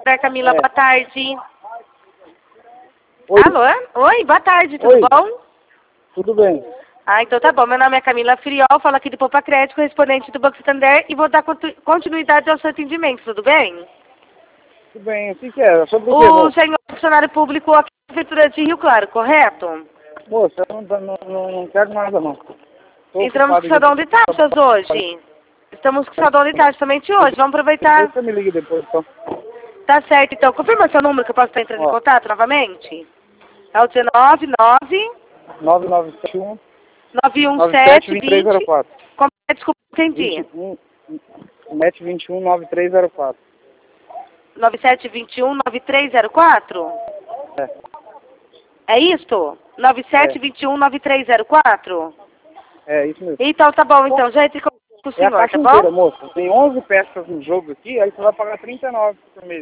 Camila, É. boa tarde. Oi. Alô? Oi, boa tarde, tudo Oi. bom? Tudo bem. Ah, então tá bom. Meu nome é Camila Friol, falo aqui do Poupa Crédito, correspondente do Banco Santander, e vou dar continuidade ao seu atendimento, tudo bem? Tudo bem. O que é? Sobre o que, O moça? senhor funcionário público aqui da Prefeitura de Rio Claro, correto? Moça, eu não quero nada, não. Tô Entramos com ocupado salão aqui. de taxas hoje. Estamos com salão de taxas somente hoje. Vamos aproveitar. Depois você me liga depois, então. Tá certo, então. Confirma seu número que eu posso estar entrando em Ó, contato novamente? É o 199 9971 917 20. 2304. Desculpa, entendi. 21 721 9304. 9721 9304? É. É isto? 9721 9304? É isso mesmo. Então tá bom, então. Já entrei com o É a senhor, caixa tá inteira, bom? moça. Tem 11 peças no jogo aqui, aí você vai pagar 39 por mês.